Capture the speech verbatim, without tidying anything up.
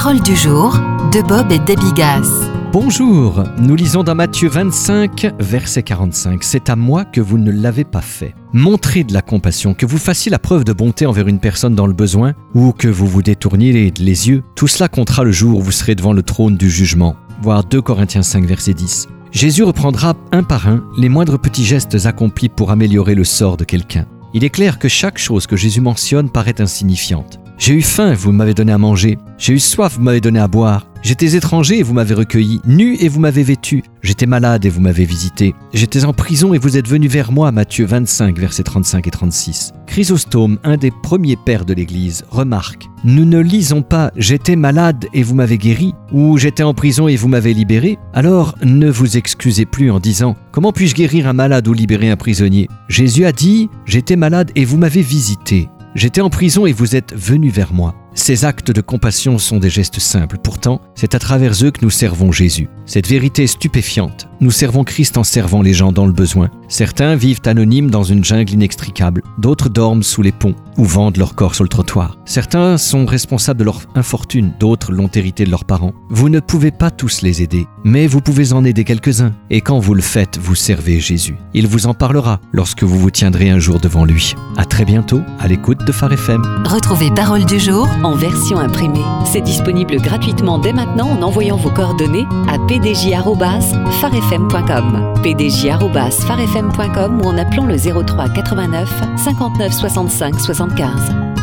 Parole du jour de Bob et Debbie Gass. Bonjour, nous lisons dans Matthieu vingt-cinq, verset quarante-cinq. C'est à moi que vous ne l'avez pas fait. Montrez de la compassion, que vous fassiez la preuve de bonté envers une personne dans le besoin ou que vous vous détourniez les yeux. Tout cela comptera le jour où vous serez devant le trône du jugement. Voir deux Corinthiens cinq, verset dix. Jésus reprendra un par un les moindres petits gestes accomplis pour améliorer le sort de quelqu'un. Il est clair que chaque chose que Jésus mentionne paraît insignifiante. J'ai eu faim, vous m'avez donné à manger. J'ai eu soif, vous m'avez donné à boire. J'étais étranger et vous m'avez recueilli. Nu et vous m'avez vêtu. J'étais malade et vous m'avez visité. J'étais en prison et vous êtes venu vers moi. Matthieu vingt-cinq, versets trente-cinq et trente-six. Chrysostome, un des premiers pères de l'Église, remarque: nous ne lisons pas « j'étais malade et vous m'avez guéri » ou « j'étais en prison et vous m'avez libéré ». Alors ne vous excusez plus en disant « comment puis-je guérir un malade ou libérer un prisonnier ?» Jésus a dit « j'étais malade et vous m'avez visité ». J'étais en prison et vous êtes venus vers moi. Ces actes de compassion sont des gestes simples. Pourtant, c'est à travers eux que nous servons Jésus. Cette vérité est stupéfiante. Nous servons Christ en servant les gens dans le besoin. Certains vivent anonymes dans une jungle inextricable. D'autres dorment sous les ponts ou vendent leur corps sur le trottoir. Certains sont responsables de leur infortune. D'autres l'ont hérité de leurs parents. Vous ne pouvez pas tous les aider, mais vous pouvez en aider quelques-uns. Et quand vous le faites, vous servez Jésus. Il vous en parlera lorsque vous vous tiendrez un jour devant lui. À très bientôt, à l'écoute de Phare F M. Retrouvez Parole du jour en version imprimée. C'est disponible gratuitement dès maintenant en envoyant vos coordonnées à p d j arobase phare f m point com, p d j arobase phare f m point com ou en appelant le zéro trois quatre-vingt-neuf cinquante-neuf soixante-cinq soixante-quinze.